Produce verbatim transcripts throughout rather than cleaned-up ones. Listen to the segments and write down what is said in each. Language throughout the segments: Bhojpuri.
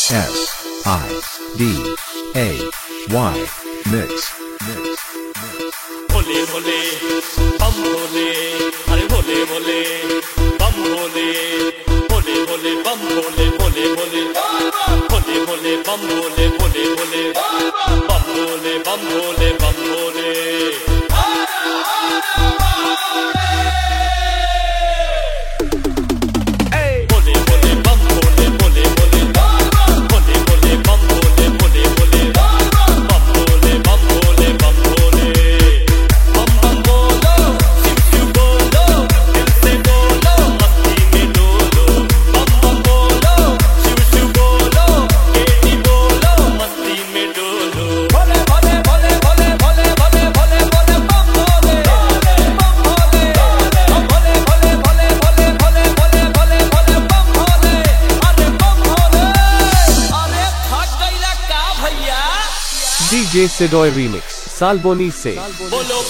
S I D A Y Mix Mix Bhole Bhole बम भोले अरे भोले भोले बम भोले भोले भोले बम भोले भोले भोले भोले भोले बम भोले भोले भोले बम भोले बम भोले बम Bhole D J Sidoy Remix Salboni से बोलो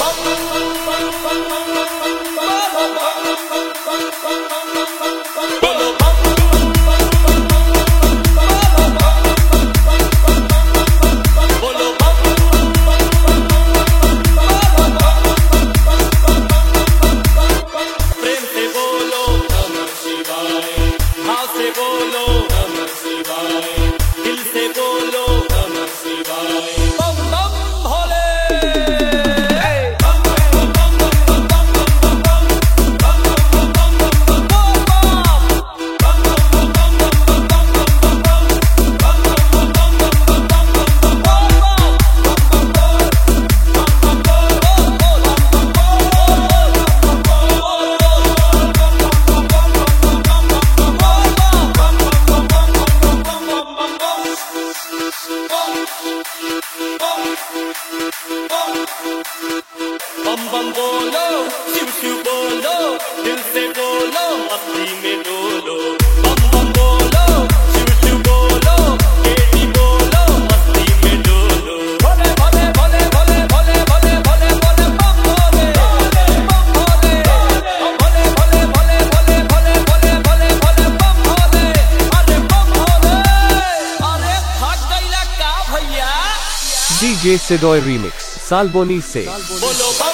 प्रेम से बोलो नमः शिवाय, भाव से बोलो नमः शिवाय, दिल से बोलो नमः शिवाय। बम बम भोले बम बम बोलो शिव शिव बोलो दिल से बोलो मस्ती में डोलो बम बम बोलो शिव शिव बोलो केटी बोलो मस्ती में डोलो भोले भोले भोले भोले भोले भोले भोले भोले बम भोले बम भोले भोले भोले भोले भोले भोले भोले भोले भोले बम भोले अरे बम भोले अरे थक गइला का भैया D J Sidoy Remix Salboni से बोलो बम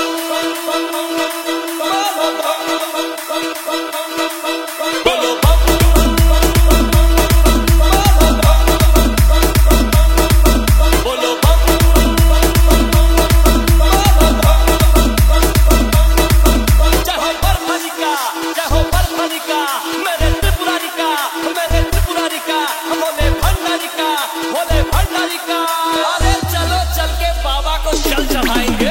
बोलो बम बोलो बम जय हो बरमनिका जय हो बरमनिका मेरे त्रिपुरारिका मेरे त्रिपुरारिका भोले भंडारिका भोले भंडारिका अरे चलो चल के बाबा को जल चढ़ाएंगे।